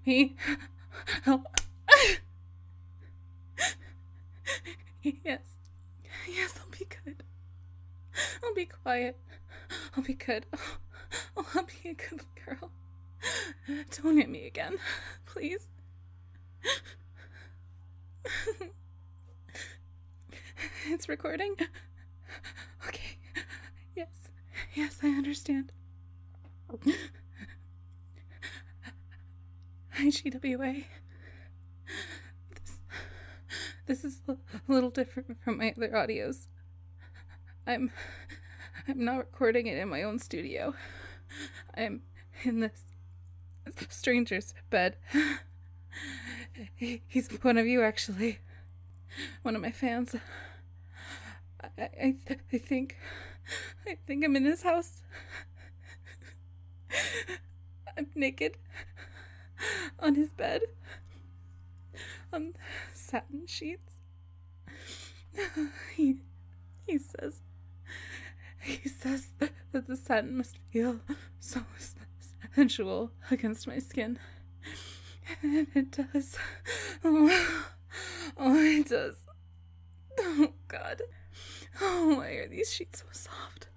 me. Oh. Yes. Yes, I'll be good. I'll be quiet. I'll be good. Oh, I'll be a good girl. Don't hit me again, please. It's recording? Okay. Yes. Yes, I understand. Hi, GWA. This is a little different from my other audios. I'm not recording it in my own studio. I'm in this stranger's bed. He's one of you, actually. One of my fans. I think I'm in his house. I'm naked on his bed on satin sheets. He says that the satin must feel so sensual against my skin. And it does. Oh, it does. Oh, God. Oh, why are these sheets so soft?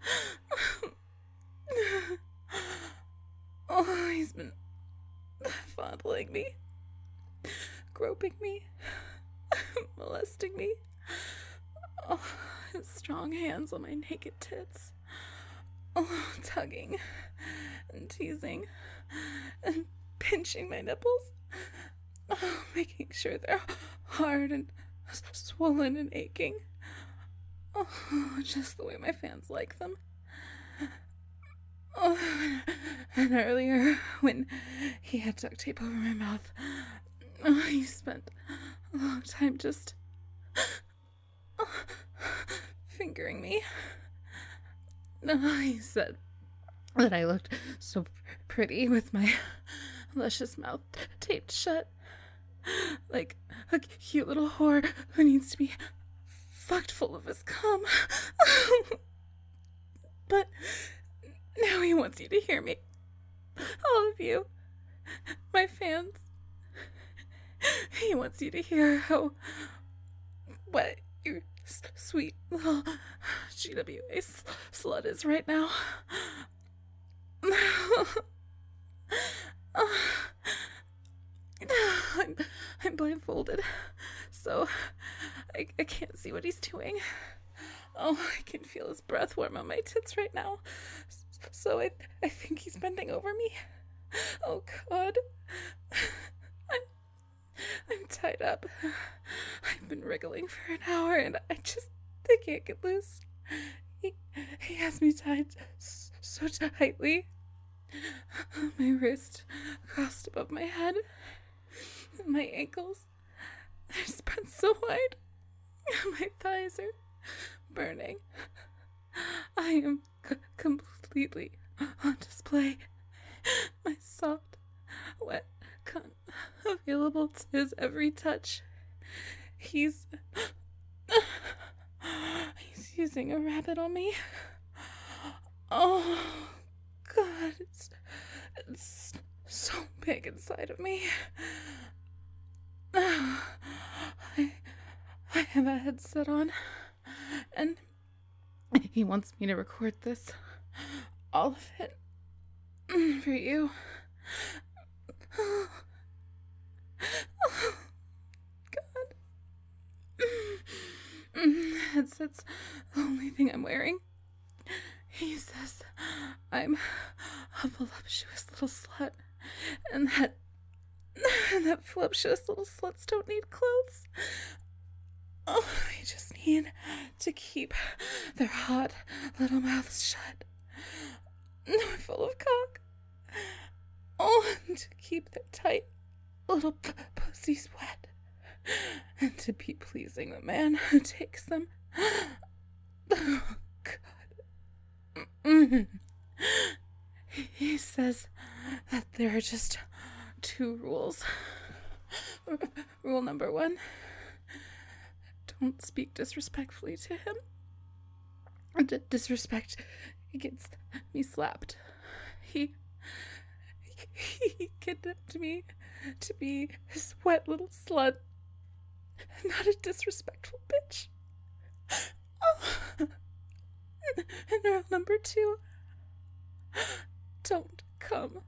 Oh, he's been fondling me, groping me, molesting me. Oh, his strong hands on my naked tits. Oh, tugging and teasing and pinching my nipples. Oh, making sure they're hard and swollen and aching. Oh, just the way my fans like them. Oh, and earlier, when he had duct tape over my mouth, he spent a long time just fingering me. He said that I looked so pretty with my luscious mouth taped shut, like a cute little whore who needs to be fucked full of his cum. But now he wants you to hear me. All of you. My fans. He wants you to hear how wet your sweet little GWA slut is right now. I'm blindfolded, so I can't see what he's doing. Oh, I can feel his breath warm on my tits right now. So I think he's bending over me. Oh, God. I'm tied up. I've been wriggling for an hour and I can't get loose. He has me tied so tightly. My wrist crossed above my head. My ankles are spread so wide. My thighs are burning. I am completely on display. My soft, wet cunt available to his every touch. He's using a rabbit on me. Oh, God, it's so big inside of me. I have a headset on, and he wants me to record this, all of it, for you. Oh, God. Headset's the only thing I'm wearing. He says I'm a voluptuous little slut, and that voluptuous little sluts don't need clothes. Oh, they just need to keep their hot little mouths shut, full of cock. Oh, and to keep their tight little pussies wet, and to be pleasing the man who takes them. Oh, God. He says that there are just 2 rules. Rule number 1, don't speak disrespectfully to him. Disrespect gets me slapped. He kidnapped me to be his wet little slut, not a disrespectful bitch. Oh. And rule number 2, don't come.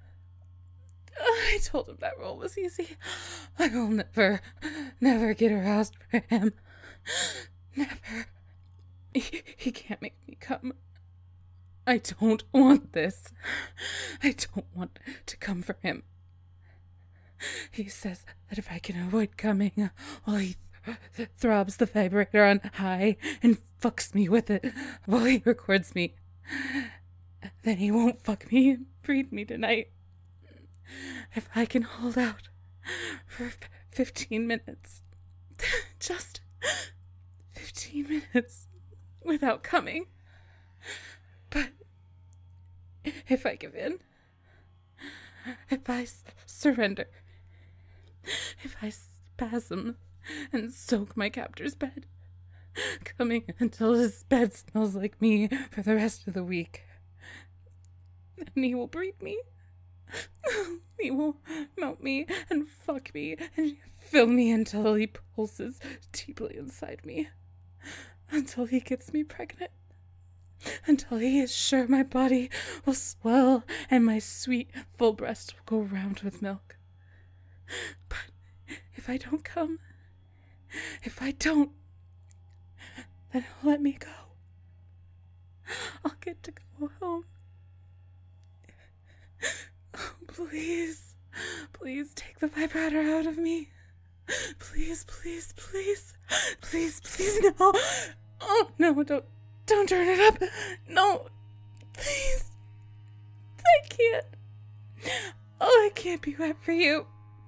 I told him that rule was easy. I will never get aroused for him. Never. He can't make me come. I don't want this. I don't want to come for him. He says that if I can avoid coming, well, he throbs the vibrator on high and fucks me with it while he records me. Then he won't fuck me and breed me tonight. If I can hold out for 15 minutes, just 15 minutes without coming. But if I give in, if I surrender, if I spasm and soak my captor's bed, coming until his bed smells like me for the rest of the week, then he will breed me. He will melt me and fuck me and fill me until he pulses deeply inside me. Until he gets me pregnant. Until he is sure my body will swell and my sweet, full breast will go round with milk. But if I don't come, if I don't, then he'll let me go. I'll get to go home. Oh, please, please take the vibrator out of me. Please, please, please, please, please, no. Oh, no, don't turn it up. No, please. I can't. Oh, I can't be wet for you.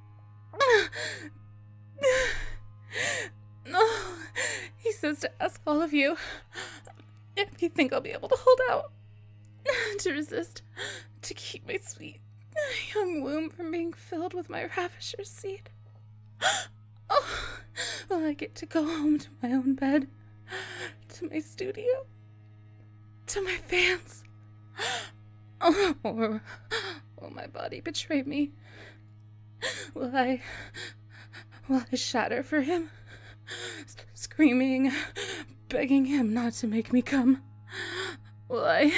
No, he says to ask all of you if you think I'll be able to hold out, to resist, to keep my sweet young womb from being filled with my ravisher's seed. Oh, will I get to go home to my own bed, to my studio, to my fans? Oh, or will my body betray me? Will I shatter for him, screaming, begging him not to make me come? Will I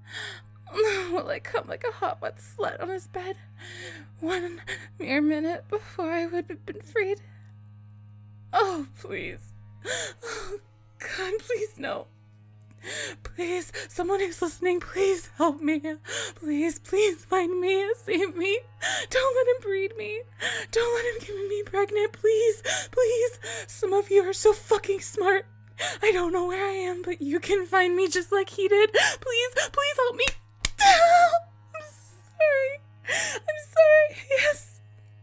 come like a hot, wet slut on his bed 1 mere minute before I would have been freed? Oh, please. Oh, God, please, no. Please, someone who's listening, please help me. Please, please find me and save me. Don't let him breed me. Don't let him get me pregnant, please. Please. Some of you are so fucking smart. I don't know where I am, but you can find me just like he did. Please, please help me. I'm sorry. I'm sorry. Yes.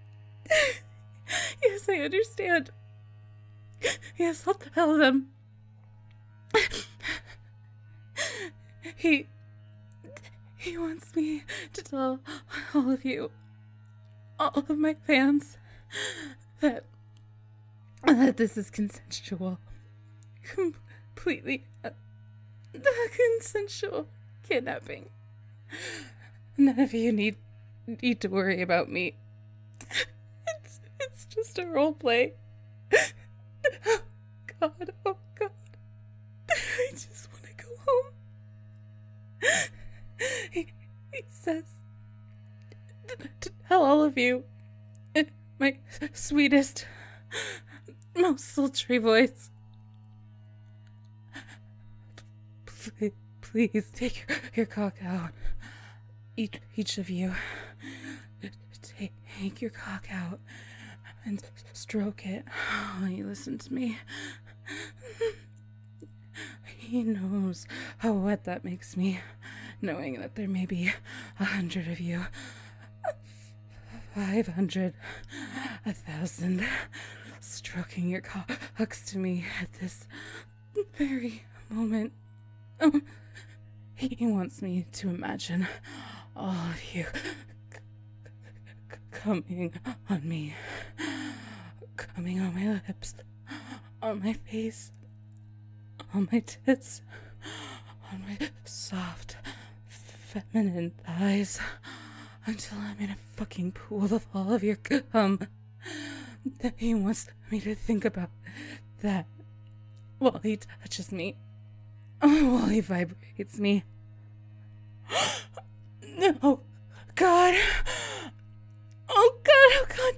Yes, I understand. Yes, I'll tell them. He wants me to tell all of you, all of my fans, that this is consensual. Completely consensual kidnapping. None of you need to worry about me. It's just a role play. Oh God, oh God. I just want to go home. He says to tell all of you in my sweetest, most sultry voice. Please take your cock out. Each of you. Take your cock out and stroke it while you listen to me. He knows how wet that makes me, knowing that there may be 100 of you, 500, 1,000, stroking your cocks to me at this very moment. Oh, he wants me to imagine all of you coming on me, coming on my lips, on my face, on my tits, on my soft, feminine thighs, until I'm in a fucking pool of all of your cum. He wants me to think about that while he touches me, while he vibrates me. Oh, God. Oh, God, oh, God.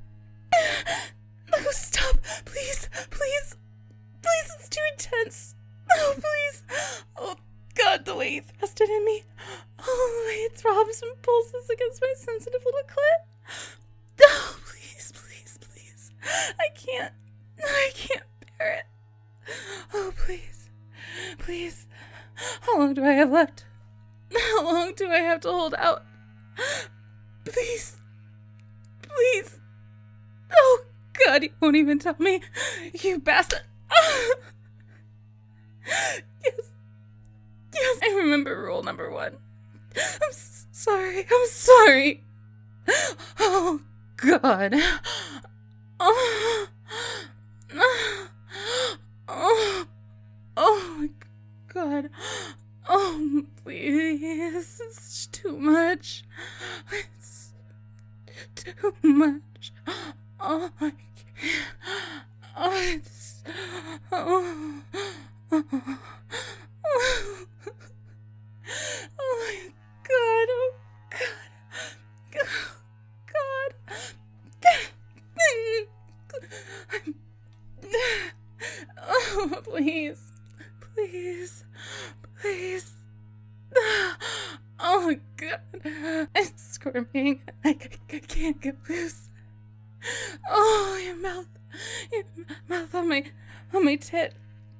No, stop. Please, please. Please, it's too intense. Oh, please. Oh, God, the way he thrust it in me. Oh, the way it throbs and pulses against my sensitive little clit. Oh, please, please, please. I can't bear it. Oh, please. Please. How long do I have left? How long do I have to hold out? Please. Please. Oh, God, you won't even tell me. You bastard. Yes. Yes, I remember rule number 1. I'm sorry. Oh, God. Oh, my God. Oh, please. It's too much. It's too much. Oh, I can't. Oh, it's... Oh, my God. Oh, God. Oh, please. Oh, God. I'm squirming. I can't get loose. Oh, your mouth on my tit.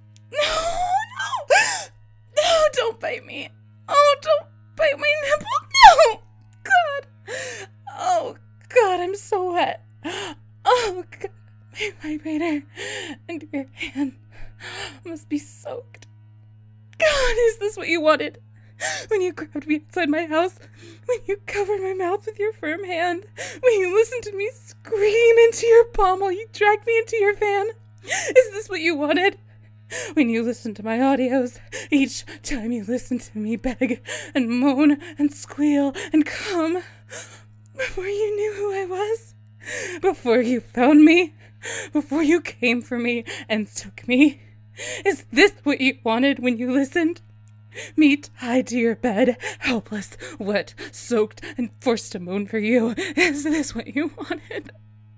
No, don't bite me. Oh, don't bite my nipple. No, God. Oh, God, I'm so wet. Oh, God, my vibrator and your hand must be soaked. God, is this what you wanted? When you grabbed me outside my house, when you covered my mouth with your firm hand, when you listened to me scream into your palm while you dragged me into your van, is this what you wanted? When you listened to my audios, each time you listened to me beg and moan and squeal and come, before you knew who I was, before you found me, before you came for me and took me, is this what you wanted when you listened? Me tied to your bed, helpless, wet, soaked, and forced to moan for you. Is this what you wanted?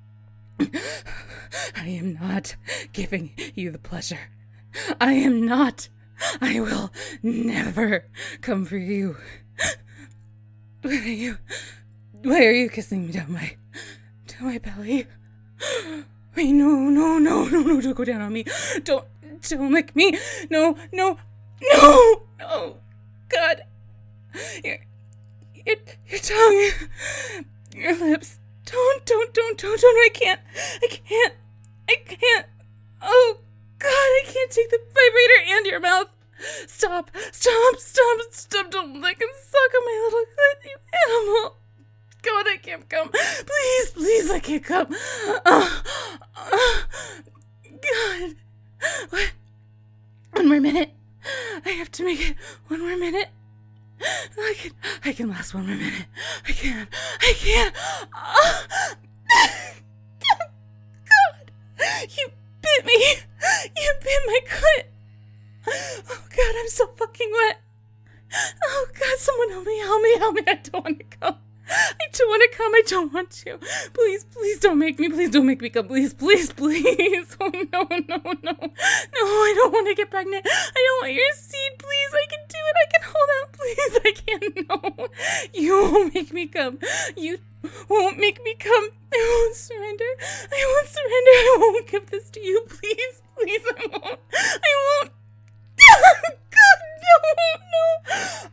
I am not giving you the pleasure. I am not. I will never come for you. Why are you kissing me down my belly? Wait, no, don't go down on me. Don't lick me. No, God. Your tongue, your lips. Don't, I can't. Oh, God, I can't take the vibrator and your mouth. Stop, don't lick and suck on my little clit, you animal. God, I can't come. Please, I can't come. God. What? One more minute. I have to make it 1 more minute. I can last 1 more minute. I can. God, you bit me. You bit my clit. Oh, God, I'm so fucking wet. Oh, God, someone help me. I don't want to come. I don't want to. Please don't make me. Please don't make me come. Please. Oh, no. No, I don't want to get pregnant. I don't want your seed. Please, I can do it. I can hold out. Please, I can't. No. You won't make me come. You won't make me come. I won't surrender. I won't give this to you. Please, I won't. God, no.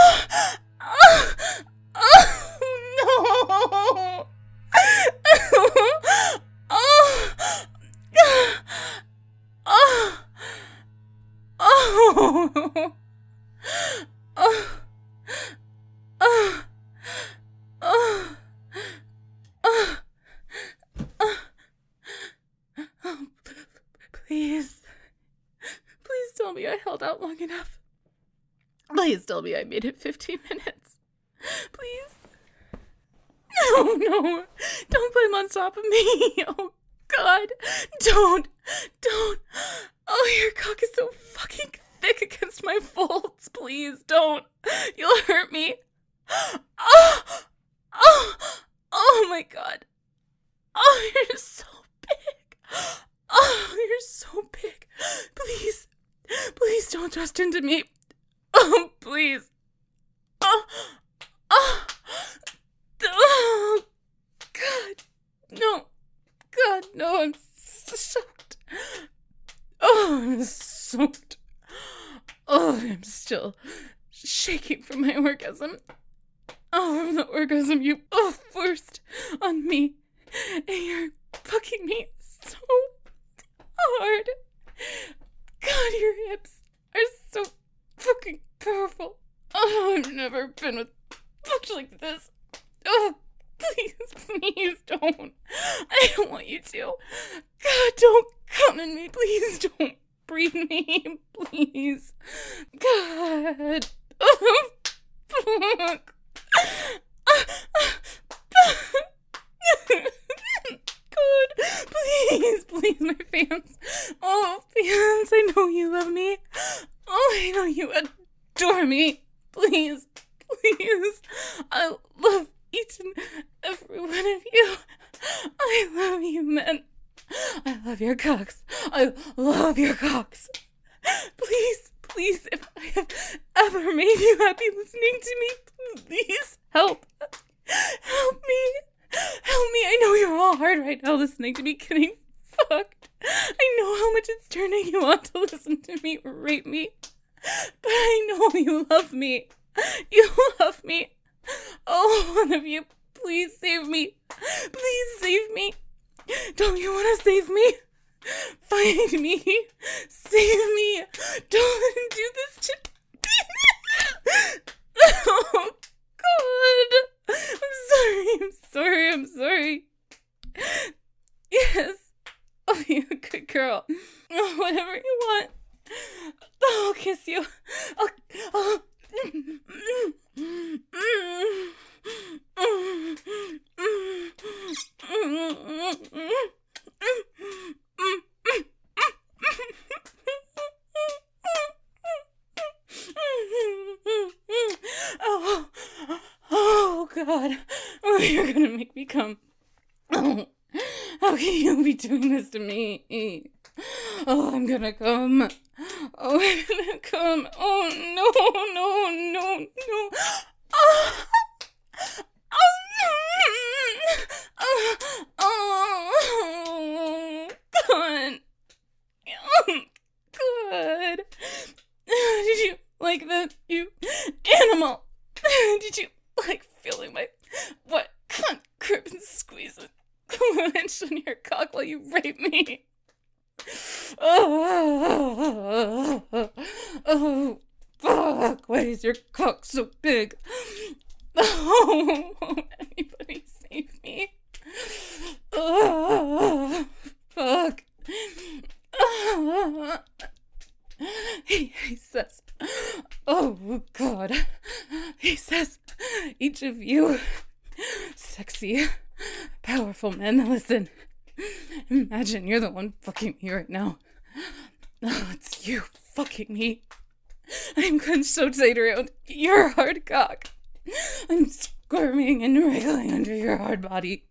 No. Please tell me I held out long enough. Please tell me I made it 15 minutes. Please. Oh, no. Don't climb on top of me. Oh, God. Don't. Oh, your cock is so fucking thick against my folds. Please, don't. You'll hurt me. Oh, oh my God. Oh, you're so big. Oh, you're so big. Please don't trust into me. Oh, please. Oh, God. No. God, no, I'm soaked. Oh, I'm soaked. Oh, I'm still shaking from my orgasm. Oh, from the orgasm you forced on me. And you're fucking me so hard. God, your hips are so fucking powerful. Oh, I've never been with fuck like this. Oh, please don't. I don't want you to. God, don't come in me. Please don't breathe me. Please. God. Oh, fuck. God, please, my fans. Oh, fans, I know you love me. Oh, I know you adore me. Please. I love each and every one of you. I love you, men. I love your cocks. I love your cocks. Please, if I have ever made you happy listening to me, please help. Help me. I know you're all hard right now listening to me getting fucked. I know how much it's turning you on to listen to me rape me. But I know you love me. You love me. Oh, one of you, please save me. Please save me. Don't you want to save me? Find me. Save me. Don't do this to me. Oh, God. I'm sorry. Yes. I'll be a good girl. Whatever you want. I'll kiss you. I'll Oh, God. Oh, you're gonna make me come. Oh, how can you be doing this to me? Oh, I'm gonna come. Oh, I'm gonna come. Oh, no. Oh, God. God. Did you like that, you animal? Did you like feeling my wet cunt grip and squeeze a clench on your cock while you rape me? Oh, fuck. Why is your cock so big? Oh, won't anybody save me? Oh, fuck. He says, oh, God. He says, each of you sexy, powerful men, listen. Imagine you're the one fucking me right now. Oh, it's you fucking me. I'm clenched so tight around your hard cock. I'm squirming and wriggling under your hard body.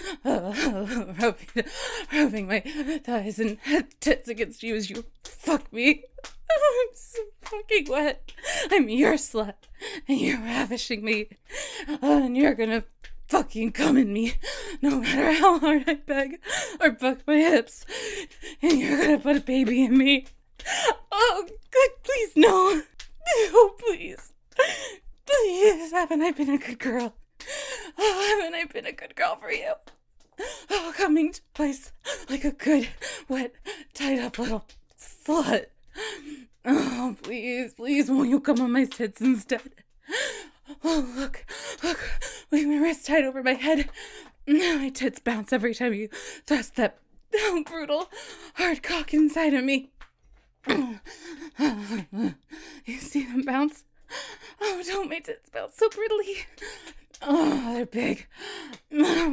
Rubbing my thighs and tits against you as you fuck me. I'm so fucking wet. I'm your slut, and you're ravishing me. And you're gonna fucking come in me, no matter how hard I beg or buck my hips. And you're gonna put a baby in me. Oh, God, please, no. No, please. Please, haven't I been a good girl? Oh, haven't I been a good girl for you? Oh, coming to place like a good, wet, tied up little slut. Oh, please, won't you come on my tits instead? Oh, look, with my wrist tied over my head. My tits bounce every time you thrust that brutal, hard cock inside of me. You see them bounce? Oh, don't make tits bounce so prettily. Oh, they're big.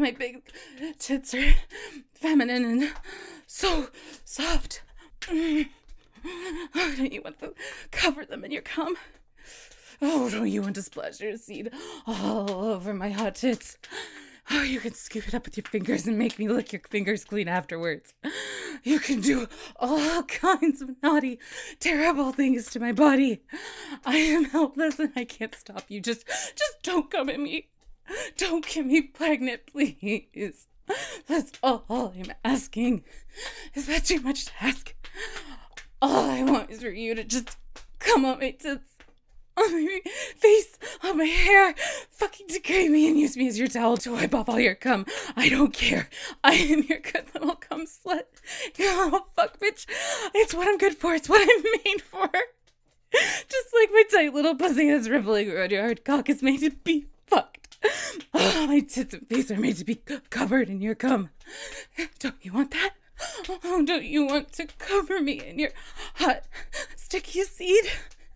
my big tits are feminine and so soft. Oh, don't you want to cover them in your cum? Oh, don't you want to splash your seed all over my hot tits? Oh, you can scoop it up with your fingers and make me lick your fingers clean afterwards. You can do all kinds of naughty, terrible things to my body. I am helpless and I can't stop you. Just don't come at me. Don't get me pregnant, please. That's all I'm asking. Is that too much to ask? All I want is for you to just come on my tits, on my face, on my hair, fucking degrade me and use me as your towel to wipe off all your cum. I don't care. I am your good little cum slut. Your little fuck bitch. It's what I'm good for. It's what I'm made for. Just like my tight little pussy that's rippling around your hard cock is made to be fucked. Oh, my tits and face are made to be covered in your cum. Don't you want that? Oh, don't you want to cover me in your hot, sticky seed?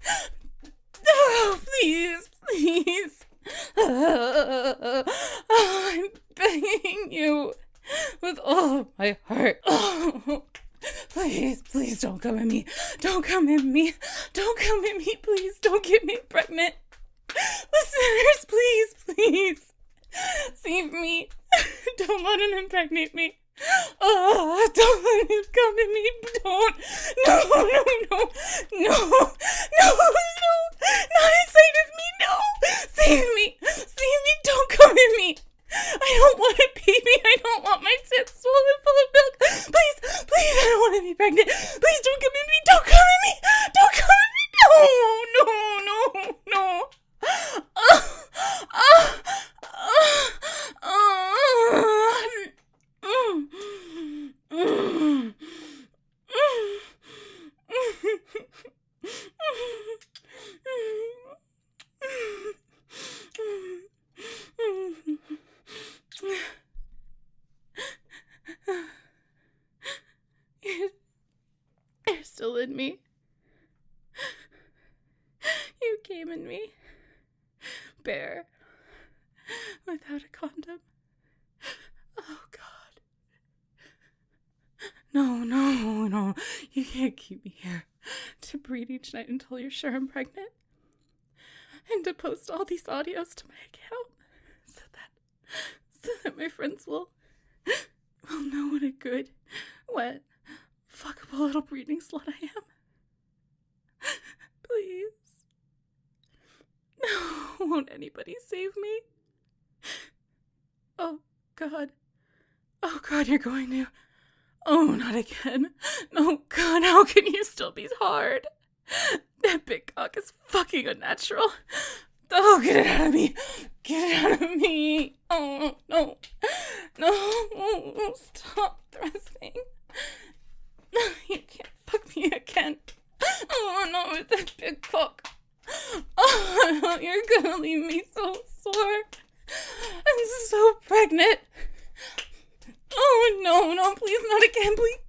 Oh, please, please. Oh, I'm begging you with all of my heart. Oh, please, please don't come at me. Don't come at me. Don't come at me, please. Don't get me pregnant. Listeners, please, please. Save me. Don't let him impregnate me. Oh, don't let him come at me. Don't. No. Not inside of me. No. Save me. Don't come at me. I don't want a baby. I don't want my tits swollen full of milk. Please, I don't want to be pregnant. Please don't come at me. Don't come at me. Don't come at me. No. You're still in me. You came in me. Bare. Without a condom. Oh, God. No. You can't keep me here to breed each night until you're sure I'm pregnant. And to post all these audios to my account so that my friends will know what a good, wet, fuckable little breeding slut I am. Please. No, won't anybody save me? Oh, God, you're going to. Oh, not again. No, God, how can you still be hard? That big cock is fucking unnatural. Oh, get it out of me. Oh, no. Stop thrusting. You can't fuck me again. Oh, no, with that big cock. Oh, you're gonna leave me so sore. I'm so pregnant. Oh, no, please, not again, please.